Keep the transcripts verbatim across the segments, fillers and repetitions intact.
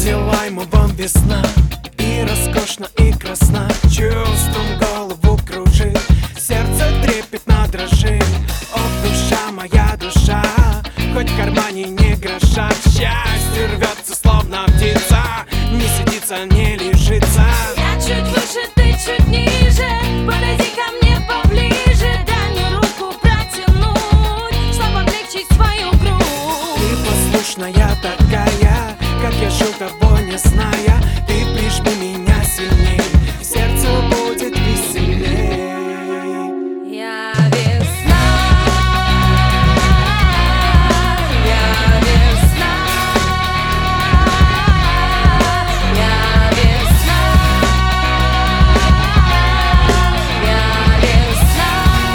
Взяла ему вам весна, и роскошно, и красна. Чувством голову кружит, сердце трепетно дрожит. Ох, душа моя, душа, хоть в кармане не гроша. К счастью рвется, словно птица, не сидится, не лежится. Я чуть выше, ты чуть ниже, подойди ко мне поближе. Дай мне руку протянуть, чтобы облегчить свою грудь. Ты послушная такая, как я жил, того не зная. Ты прижми меня сильней, сердце будет веселей. Я весна, я весна, я весна, я весна.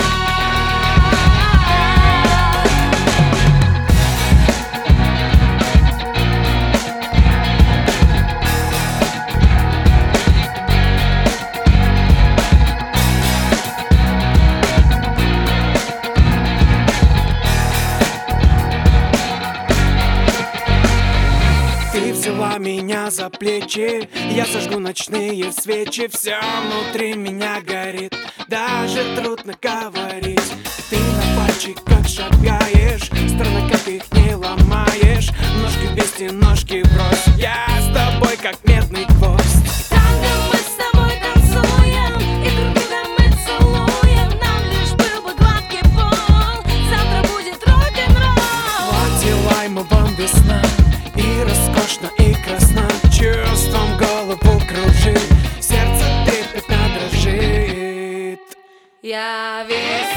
Ты взяла меня за плечи, я зажгу ночные свечи. Все внутри меня горит, даже трудно говорить. Ты на пальчиках шагаешь, странно, как их не ломаешь. Ножки вместе, ножки брось, я с тобой как медный гвоздь. Танго мы с тобой танцуем, и друг друга мы целуем. Нам лишь был бы гладкий пол, завтра будет рок-н-ролл. Платила ему вам весна, и роскошно, и красна. Чувством голову кружит, сердце трепетно дрожит. Я весна.